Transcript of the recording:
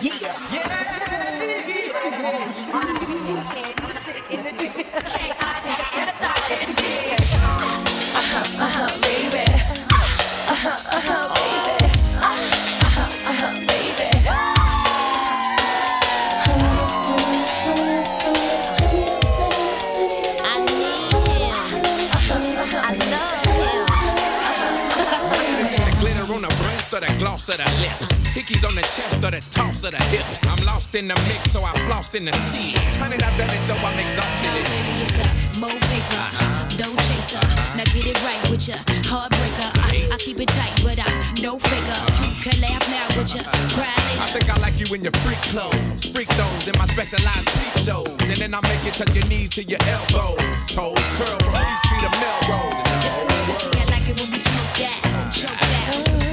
Of the gloss of the lips, hickeys on the chest or the toss of the hips. I'm lost in the mix, so I floss in the sea. Turn it up, done it, so I'm exhausted. It's the Mo paper, dough chaser. Now get it right with ya, heartbreaker. I keep it tight, but I'm no faker. You can laugh now, but ya cry later. I think I like you in your freak clothes, freak those in my specialized peep shows, and then I make you touch your knees to your elbows, toes curl from East Street to Melrose. It's cool to see, I like it when we smoke that, choke that.